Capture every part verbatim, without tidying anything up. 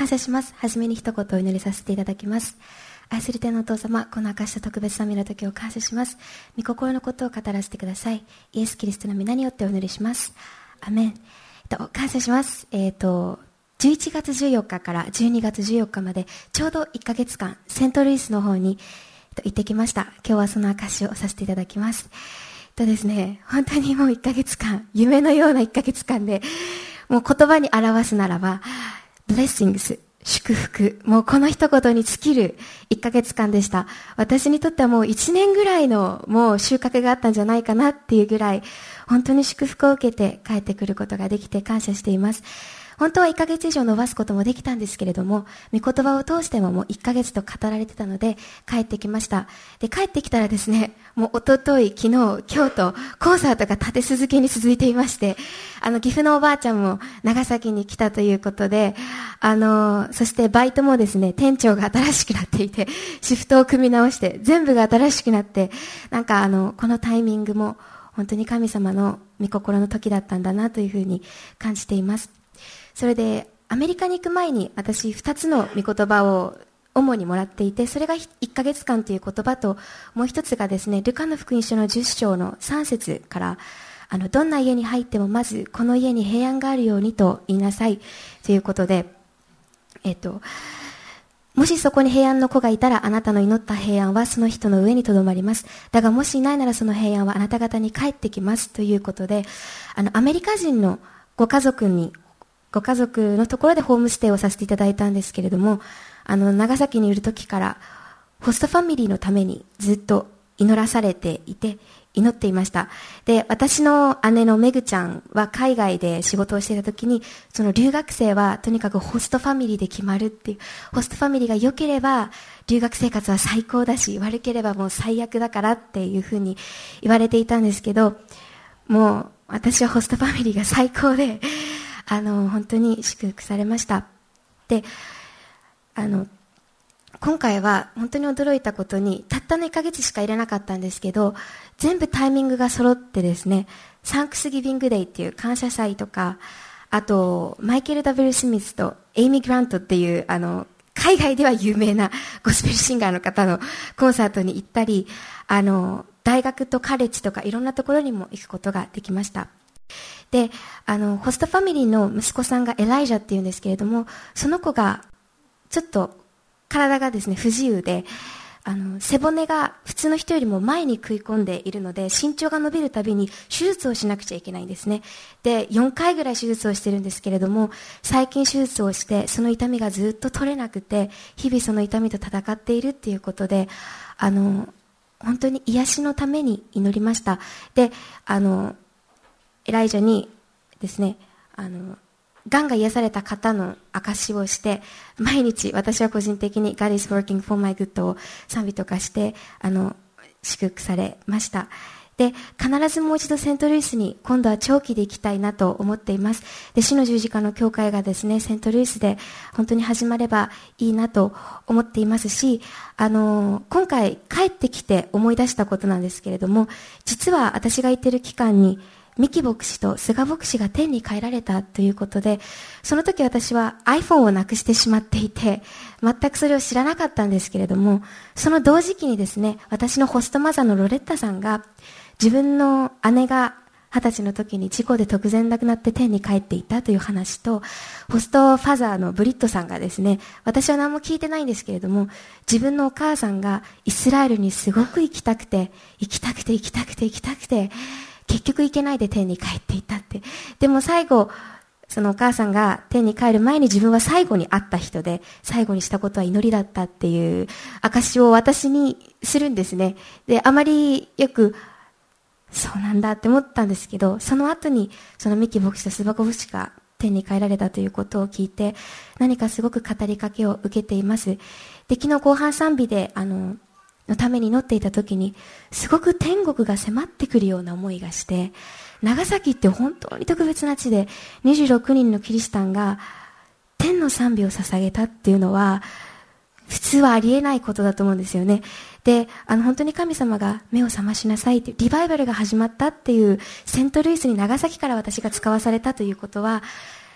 感謝します。はじめに一言お祈りさせていただきます。愛する天のお父様、この明かした特別な御の時を感謝します。御心のことを語らせてください。イエス・キリストの皆によってお祈りします。アメン。えっと、感謝します。えっと、じゅういちがつじゅうよっかからじゅうにがつじゅうよっかまで、ちょうどいっかげつかん、セントルイスの方に、えっと、行ってきました。今日はその証しをさせていただきます。えっとですね、本当にもういっかげつかん、夢のようないっかげつかんで、もう言葉に表すならば、blessings、祝福、もうこの一言に尽きるいっかげつかんでした。私にとってはもういちねんぐらいのもう収穫があったんじゃないかなっていうぐらい、本当に祝福を受けて帰ってくることができて感謝しています。本当はいっかげつ以上伸ばすこともできたんですけれども、御言葉を通してももういっかげつと語られてたので帰ってきました。で、帰ってきたらですね、もう一昨日、昨日、今日とコンサートが立て続けに続いていまして、あの岐阜のおばあちゃんも長崎に来たということで、あのそしてバイトもですね、店長が新しくなっていて、シフトを組み直して全部が新しくなって、なんかあのこのタイミングも本当に神様の御心の時だったんだなというふうに感じています。それでアメリカに行く前に私ふたつの御言葉を主にもらっていて、それがいっかげつかんという言葉と、もう一つがですね、ルカの福音書のじゅっしょうのさんせつから、あのどんな家に入ってもまずこの家に平安があるようにと言いなさいということで、えっともしそこに平安の子がいたら、あなたの祈った平安はその人の上にとどまります。だがもしいないなら、その平安はあなた方に帰ってきますということで、あのアメリカ人のご家族にご家族のところでホームステイをさせていただいたんですけれども、あの長崎にいる時からホストファミリーのためにずっと祈らされていて、祈っていました。で、私の姉のめぐちゃんは海外で仕事をしていた時に、その留学生はとにかくホストファミリーで決まるっていう、ホストファミリーが良ければ留学生活は最高だし、悪ければもう最悪だからっていうふうに言われていたんですけど、もう私はホストファミリーが最高で、あの本当に祝福されました。で、あの今回は本当に驚いたことに、たったのいっかげつしか入れなかったんですけど、全部タイミングが揃ってですね、サンクスギビングデイっていう感謝祭とか、あとマイケル・ダブル・スミスとエイミ・グラントっていうあの海外では有名なゴスペルシンガーの方のコンサートに行ったり、あの大学とカレッジとかいろんなところにも行くことができました。で、あのホストファミリーの息子さんがエライジャっていうんですけれども、その子がちょっと体がですね不自由で、あの背骨が普通の人よりも前に食い込んでいるので、身長が伸びるたびに手術をしなくちゃいけないんですね。で、よんかいぐらい手術をしてるんですけれども、最近手術をしてその痛みがずっと取れなくて、日々その痛みと戦っているっていうことで、あの本当に癒しのために祈りました。で、あのエライジャにですね、あのがんが癒された方の証をして、毎日私は個人的に God is working for my good を賛美とかしてあの祝福されました。で、必ずもう一度セントルイスに今度は長期で行きたいなと思っています。で、主の十字架の教会がですね、セントルイスで本当に始まればいいなと思っていますし、あの今回帰ってきて思い出したことなんですけれども、実は私が行っている期間にミキ牧師と菅牧師が天に帰られたということで、その時私は iPhone をなくしてしまっていて、全くそれを知らなかったんですけれども、その同時期にですね、私のホストマザーのロレッタさんが、自分の姉が二十歳の時に事故で突然亡くなって天に帰っていたという話と、ホストファザーのブリットさんがですね、私は何も聞いてないんですけれども、自分のお母さんがイスラエルにすごく行きたくて、行きたくて行きたくて行きたくて、結局行けないで天に帰っていったって。でも最後、そのお母さんが天に帰る前に自分は最後に会った人で、最後にしたことは祈りだったっていう証を私にするんですね。で、あまりよくそうなんだって思ったんですけど、その後にそのミキ牧師とスバコ牧師が天に帰られたということを聞いて、何かすごく語りかけを受けています。で、昨日後半賛美であののために祈っていた時に、すごく天国が迫ってくるような思いがして、長崎って本当に特別な地でにじゅうろくにんのキリシタンが天の賛美を捧げたっていうのは普通はありえないことだと思うんですよね。で、あの本当に神様が目を覚ましなさいっていうリバイバルが始まったっていう、セントルイスに長崎から私が使わされたということは、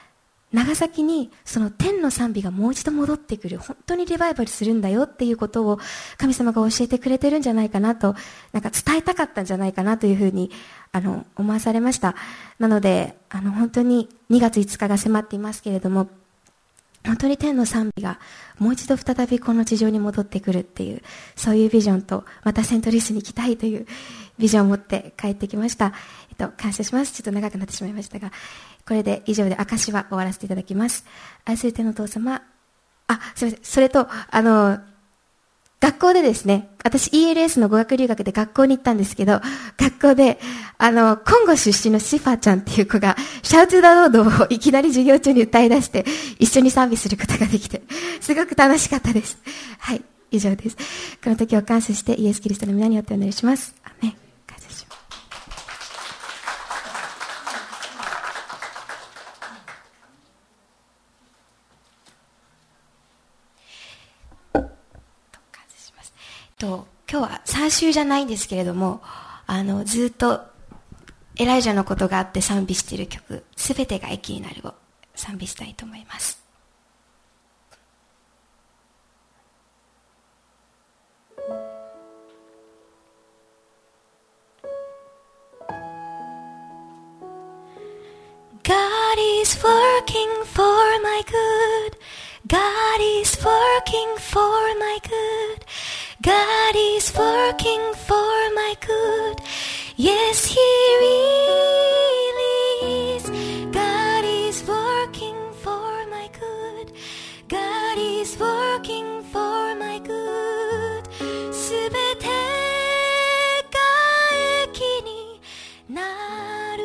長崎にその天の賛美がもう一度戻ってくる、本当にリバイバルするんだよっていうことを神様が教えてくれてるんじゃないかなと、なんか伝えたかったんじゃないかなというふうにあの思わされました。なのであの本当ににがついつかが迫っていますけれども、本当に天の賛美がもう一度再びこの地上に戻ってくるっていう、そういうビジョンと、またセントルイスに行きたいというビジョンを持って帰ってきました。えっと感謝します。ちょっと長くなってしまいましたが、これで以上で証は終わらせていただきます。愛する天のお父様、あ、すみません。それと、あの、学校でですね、私 イーエルエス の語学留学で学校に行ったんですけど、学校で、あの、コンゴ出身のシファちゃんっていう子が、シャウトゥダロードをいきなり授業中に歌い出して、一緒に賛美することができて、すごく楽しかったです。はい、以上です。この時を感謝して、イエス・キリストの皆によってお祈りします。アメン。感謝します。と今日はさん週じゃないんですけれども、あのずっとエライジャのことがあって賛美している曲、すべてが益になるを賛美したいと思います。God is working for my good. God is working for my good. God is working for my good. Yes, He really is. God is working for my good. God is working for my good. すべてが益になる。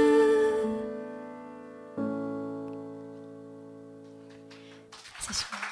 します。